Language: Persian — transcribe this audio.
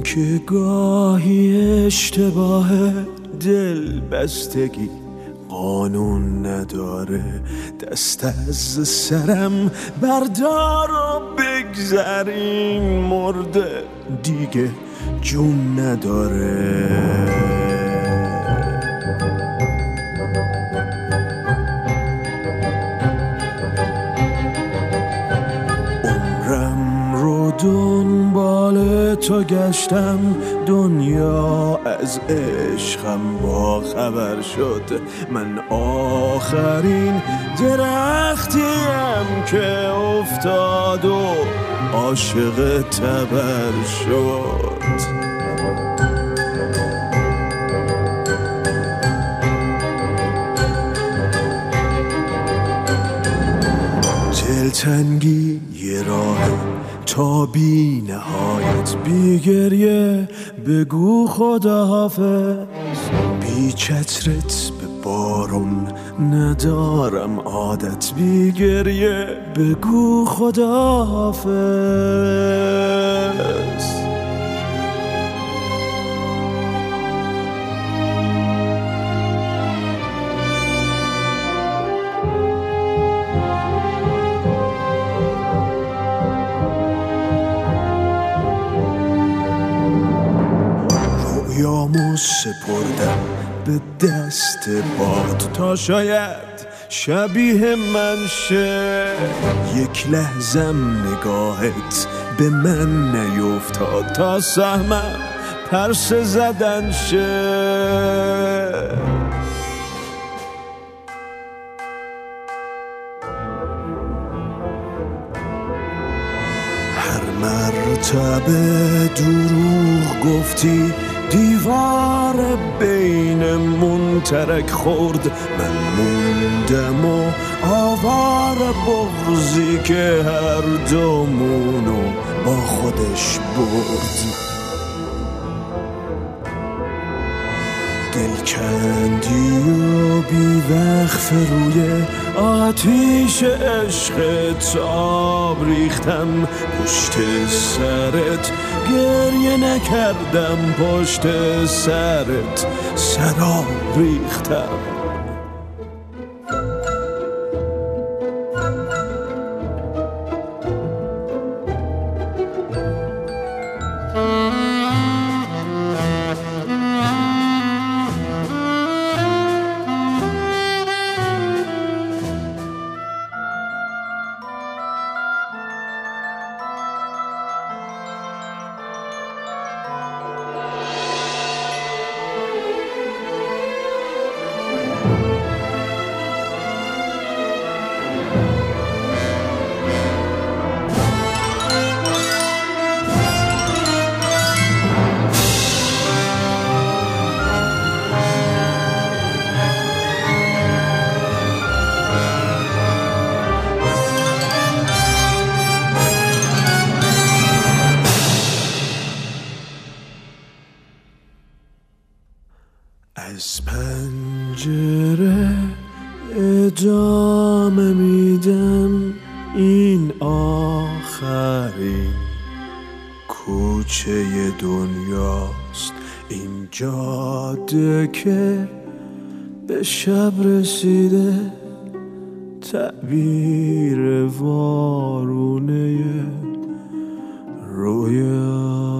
که گاهی اشتباه دل بستگی قانون نداره، دست از سرم بردار و بگذرین، مرده دیگه جون نداره. دنبال تو گشتم، دنیا از عشقم با خبر شد، من آخرین درختیم که افتاد و عاشق تبر شد. دلتنگی یه راه تا بی نهایت، بی گریه بگو خداحافظ، بی چترت به بارون ندارم عادت، بی گریه بگو خداحافظ. رویامو سپردم به دست باد تا شاید شبیه من شه، یک لحظم نگاهت به من نیفتاد تا سهمم پرسه زدن شه. هر مرتبه دروغ گفتی، دیوار بینمون ترک خورد، من موندم و آوار بغضی که هر دومونو با خودش برد. دل کندی و بی وقف روی آتیش عشقت آب ریختم، پشت سرت گریه نکردم، پشت سرت سراب ریختم. از پنجره ادامه میدم، این آخرین کوچه دنیاست، این جاده که به شب رسیده، تعبیر وارونه رویا.